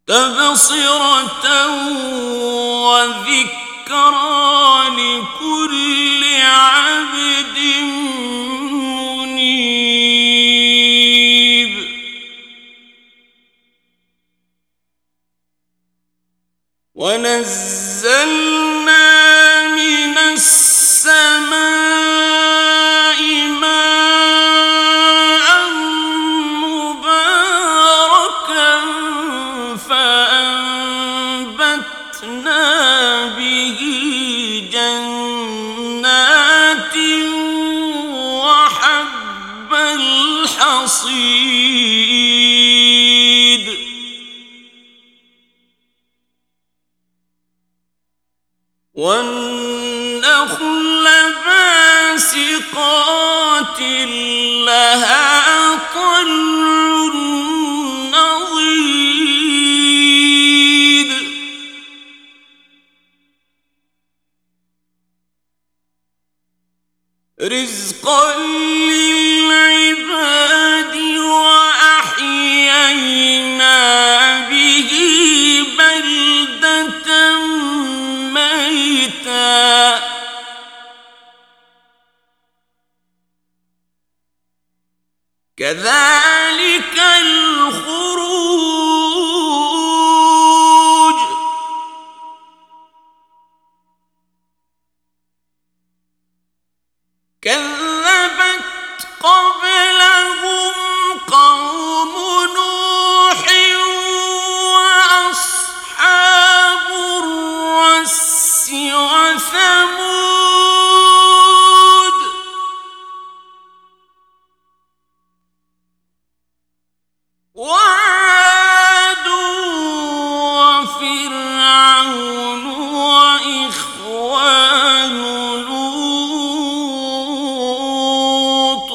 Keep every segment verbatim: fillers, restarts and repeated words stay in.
تبصرة وذكرى لكل عبد منيب. ونزلنا من السماء ماء مباركا فأنبتنا به جنات وحب الحصيد. والنخل باسقات لها طلع نضيد. رزقا للعباد وأحيينا به بلدة ميتا كذلك الخروج. كذبت قبلهم قوم نوح وأصحاب الرس وثمود وعاد وفرعون وإخوان لوط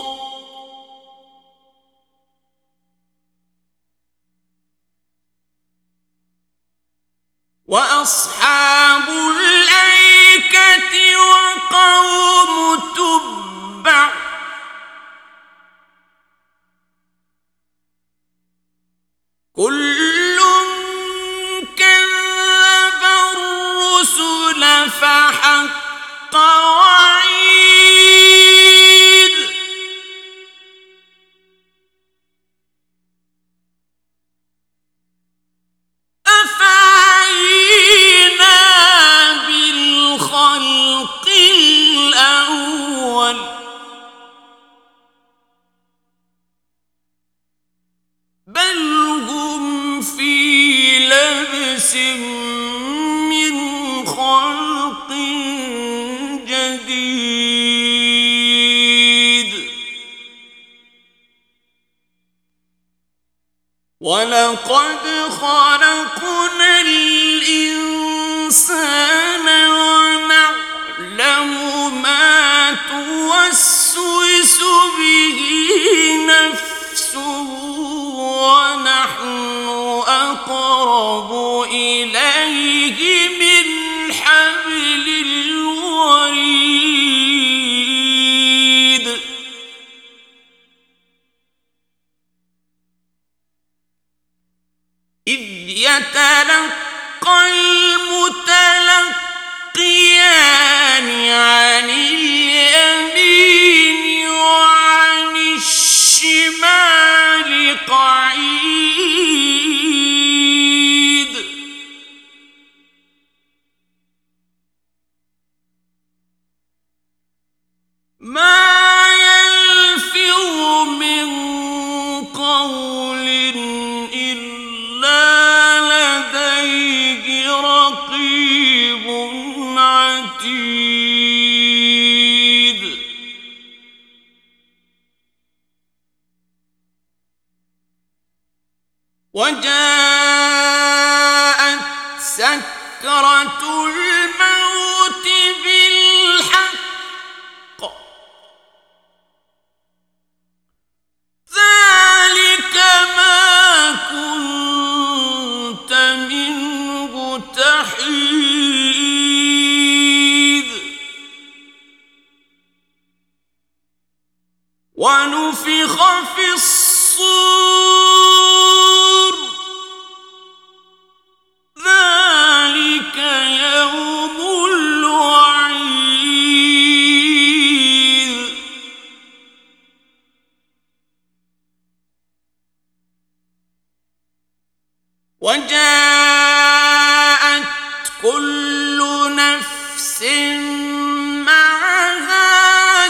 وأصحاب الأيكة وقوم تبع كل كذب الرسل فحق وعيد. أفعينا بالخلق الأول بل هم في لبس من خلق جديد. ولقد خلقنا الإنسان ونعلم ما توسوس به نفسه ونحن أقرب إليه من حبل الوريد. إذ يتلقى المتلقيان عن اليمين وعن الشمال قعيد. ما يلفظ من قول إلا لديه رقيب عتيد. وجاءت سكرة الموت بالحق ذلك ما كنت منه تحيد. ونفخ في الصور وجاءت كل نفس معها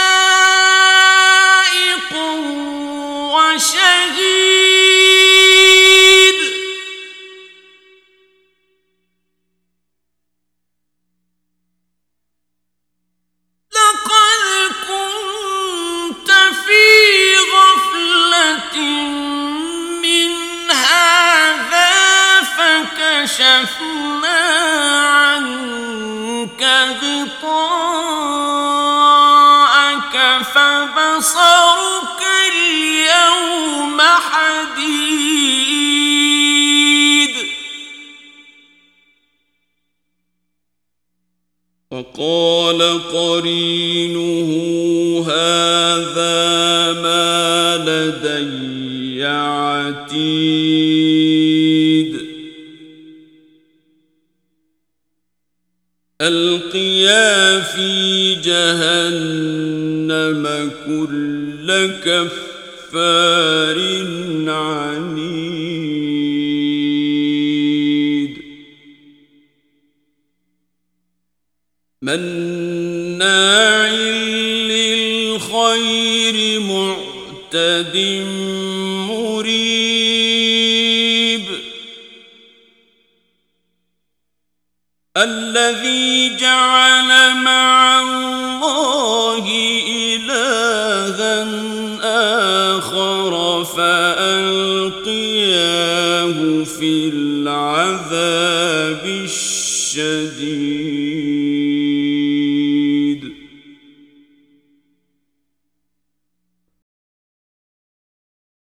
سائق وشهيد لقد كنت في غفلة من هذا فكشفنا عنك غطاءك فبصرك اليوم حديد وقال قرينه هذا ما لدي عتيد ألقيا في جهنم كل كفار عنيد مناع للخير معتد مريب الذي جعل مع الله إلها آخر فألقياه في العذاب الشديد